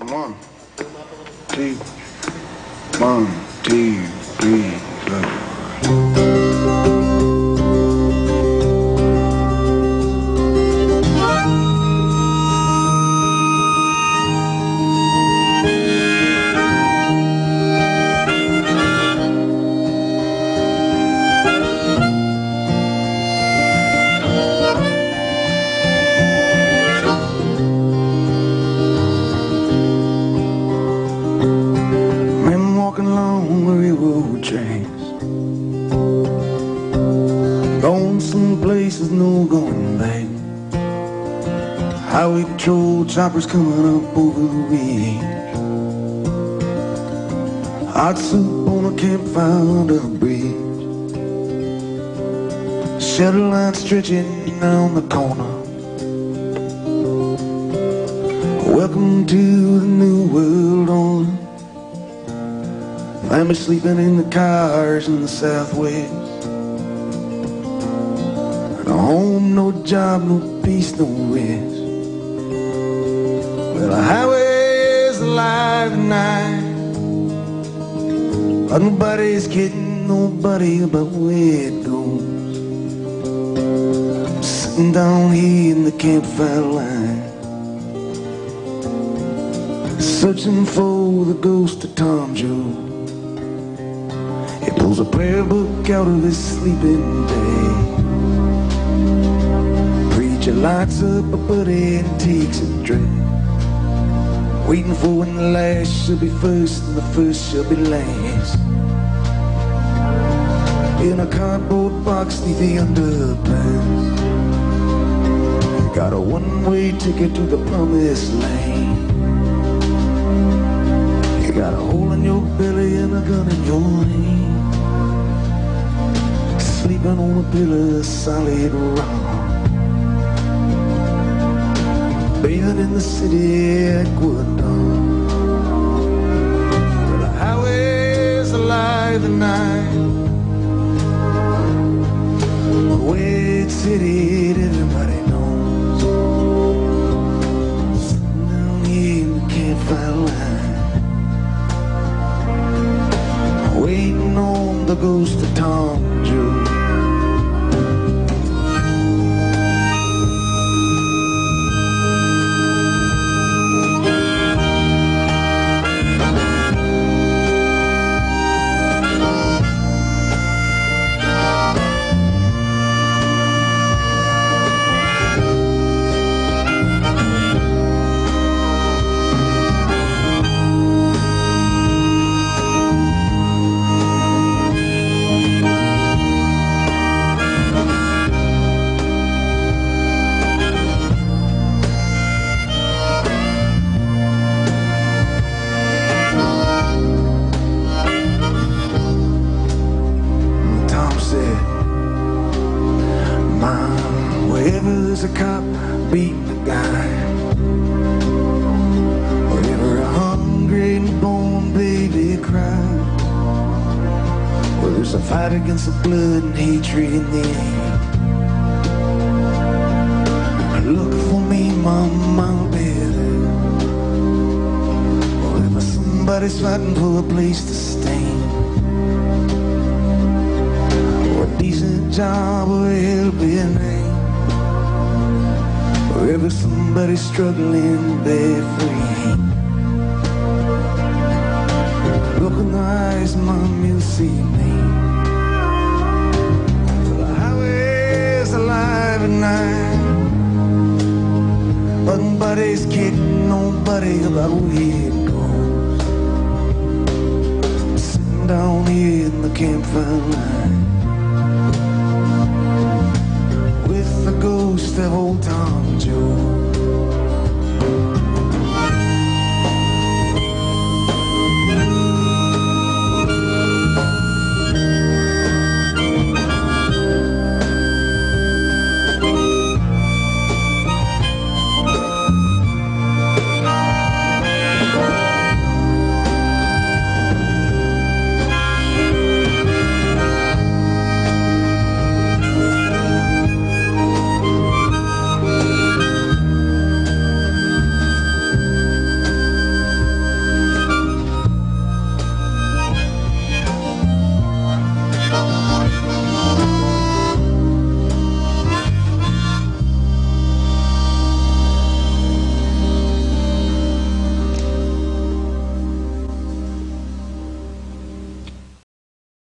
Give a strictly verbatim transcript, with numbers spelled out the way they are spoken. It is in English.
One, two, one, two, three, four. Walking along the railroad tracks, going some places, no going back. Highway patrol choppers coming up over the ridge. Hot soup on a campfire under a bridge. Shutter line stretching down the corner. Welcome to the new world order. Family sleeping in the cars in the Southwest. No home, no job, no peace, no rest. Well, the highway's alive tonight, but nobody's kidding nobody about where it goes. I'm sitting down here in the campfire line, searching for the ghost of Tom Joad. He pulls a prayer book out of his sleeping bag. Preacher lights up a buddy and takes a drag, waiting for when the last shall be first and the first shall be last. In a cardboard box neath the underpass, you got a one-way ticket to the promised land. You got a hole in your belly and a gun in your hand, sleeping on a pillow of solid rock, bathing in the city aqueduct. Well, the highway's alive tonight, where it's headed everybody knows. Sitting down here in the campfire line, waiting on the ghost of Tom Joad. Wherever's a cop, beat the guy. Wherever a hungry newborn baby cries. Where there's a fight against the blood and hatred in the air. Look for me, mama, I'll be there. Wherever somebody's fighting for a place to stand, or a decent job or a helping hand. Wherever somebody's struggling barefoot, look in the eyes, mom, you'll see me. The highway's alive at night, but nobody's kidding nobody about where it goes. I'm sitting down here in the campfire line, with the ghost of old Tom Joad.